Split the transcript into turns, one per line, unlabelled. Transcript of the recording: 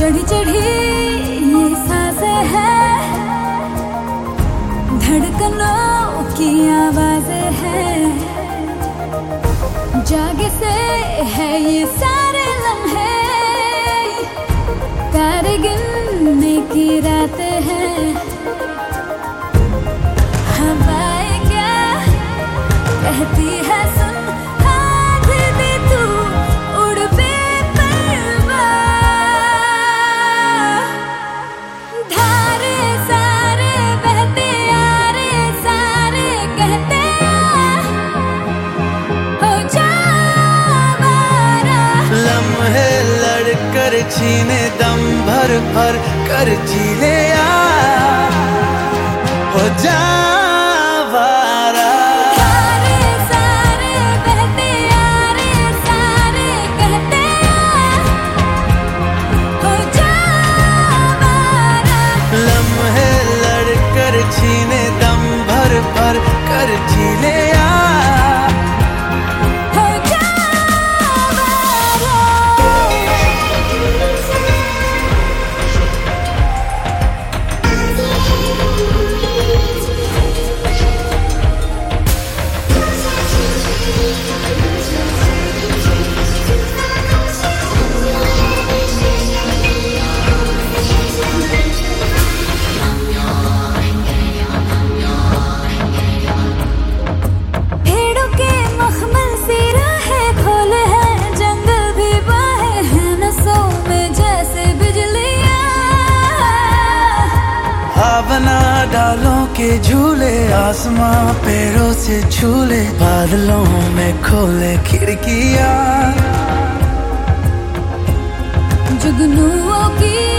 चढ़ी चढ़ी ये सांसें हैं, धड़कनों की आवाजें हैं, जागे से है ये सारे लम्हे, तारे गिनने की रातें हैं। हवाएं क्या कहती है सुन, हाथ दे तू उड़ बेपरवाह, धारे सारे बहते आ रे सारे कहते हो जा आवारा।
लम्हे लड़कर छीने दम भर भर कर जी ले आ, हो जा आवारा।
सारे सारे बहते आ रे सारे कहते हो जा आवारा।
लम्हे लड़कर छीने दम भर भर कर जी ले आ,
हो जा आवारा। भेड़ों के मखमल सी राहें खोले हैं, जंगल भी बाहे हैं नसों में जैसे बिजलियां।
भावना डालों के झूले, आसमां पैरों से झूले, बादलों में खोले खिड़कियां।
जुगनुओं की